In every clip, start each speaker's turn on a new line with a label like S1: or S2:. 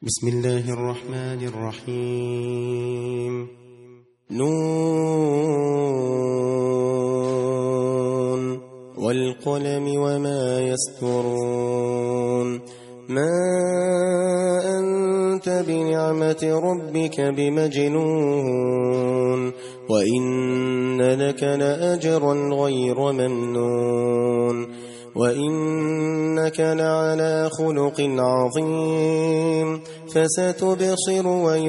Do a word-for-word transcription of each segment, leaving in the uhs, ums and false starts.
S1: بسم الله الرحمن الرحيم. نون والقلم وما يسطرون. ما أنت بنعمة ربك بمجنون، وإن لك لأجرا غير ممنون، وإنك لعلى خلق عظيم. فستبصر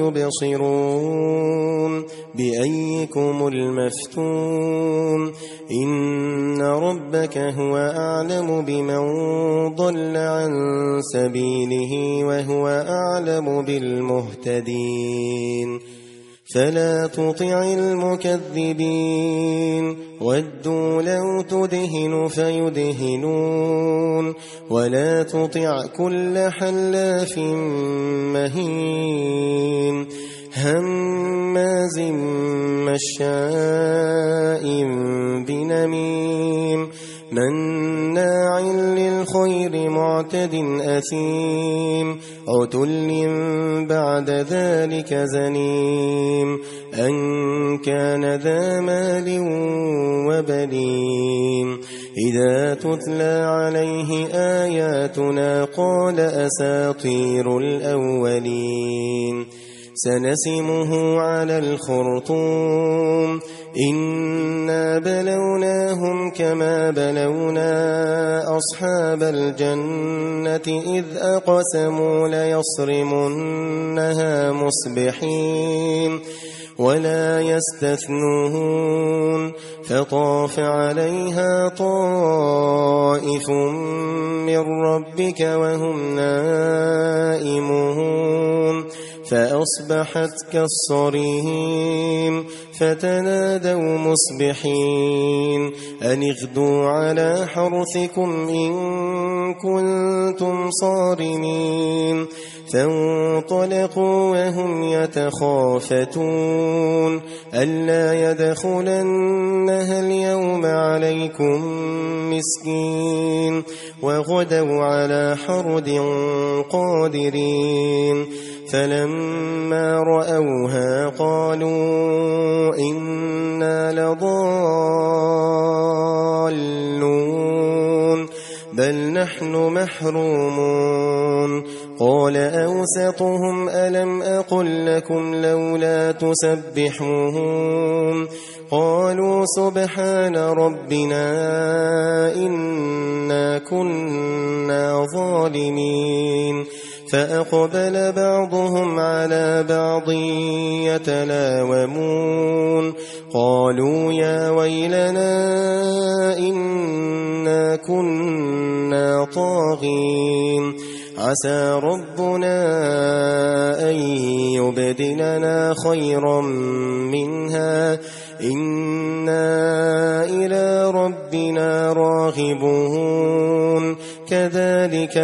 S1: ويبصرون بأيكم المفتون. إن ربك هو أعلم بمن ضل عن سبيله وهو أعلم بالمهتدين. فلا تطع المكذبين، ودوا لو تدهن فيدهنون. ولا تطع كل حلاف مهين، هماز مشاء بنميم، مناع للخير معتد أثيم، عتل بعد ذلك زنيم، أن كان ذا مال وبنين. إذا تتلى عليه آياتنا قال أساطير الأولين. سنسمه على الخرطوم. إنا بلوناهم كما بلونا أصحاب الجنة إذ أقسموا ليصرمنها مصبحين ولا يستثنون. فطاف عليها طائف من ربك وهم نائمون، فأصبحت كالصريم. فتنادوا مصبحين أن اغدوا على حرثكم إن كنتم صارمين. فانطلقوا وهم يتخافتون ألا يدخلنها اليوم عليكم مسكين، وغدوا على حرد قادرين. فلما رأوها قالوا إنا لضالون بل نحن محرومون. قال أوسطهم ألم أقل لكم لولا تسبحون. قالوا سبحان ربنا إنا كنا ظالمين. فأقبل بعضهم على بعض يتلاومون. قالوا يا ويلنا إنا كنا طاغين. عسى ربنا أن يبدلنا خيرا منها إنا إلى ربنا راغبون. كذلك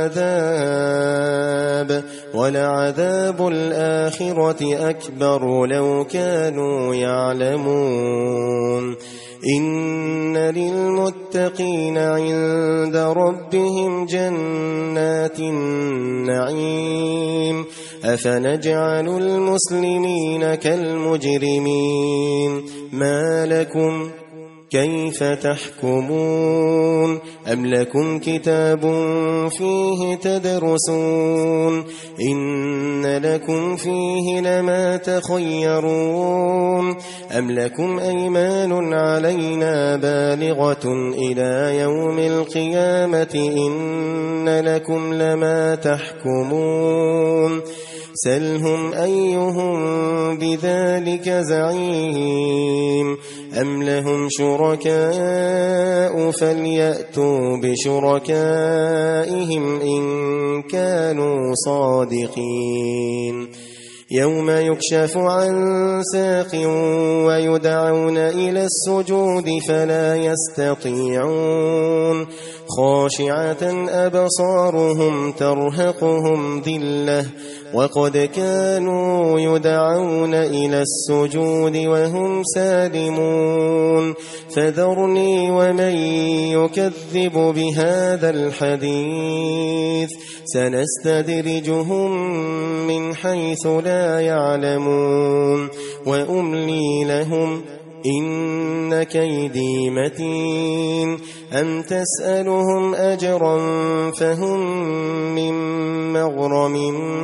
S1: العذاب ولعذاب الآخرة أكبر لو كانوا يعلمون. إن للمتقين عند ربهم جنات النعيم. أفنجعل المسلمين كالمجرمين؟ ما لكم كيف تحكمون؟ أم لكم كتاب فيه تدرسون؟ إن لكم فيه لما تخيرون. أم لكم أيمان علينا بالغة إلى يوم القيامة إن لكم لما تحكمون؟ سلهم أيهم بذلك زعيم. أم لهم شركاء فليأتوا بشركائهم إن كانوا صادقين. يوم يكشف عن ساق ويدعون إلى السجود فلا يستطيعون. خاشعة أبصارهم ترهقهم ذلة وقد كانوا يدعون إلى السجود وهم سالمون فذرني ومن يكذب بهذا الحديث سنستدرجهم من حيث لا يعلمون وأملي لهم إن كيدي متين أم تسألهم أجرا فهم من مغرم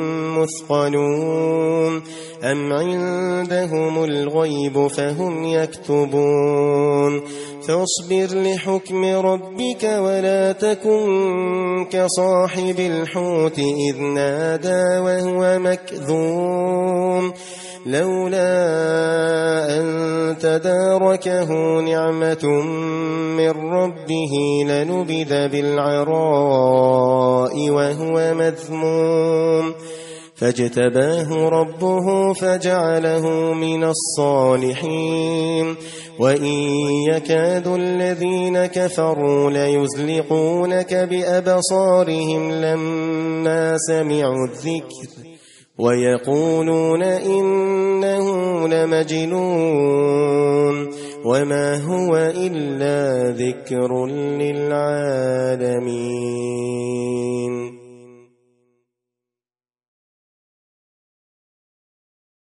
S1: مثقلون أم عندهم الغيب فهم يكتبون فاصبر لحكم ربك ولا تكن كصاحب الحوت إذ نادى وهو مكذوم لولا أن تداركه نعمة من ربه لنبذ بالعراء وهو مذموم فاجتباه ربه فجعله من الصالحين وإن يكاد الذين كفروا ليزلقونك بأبصارهم لما سمعوا الذكر ويقولون إنه لمجنون وما هو إلا ذكر للعالمين.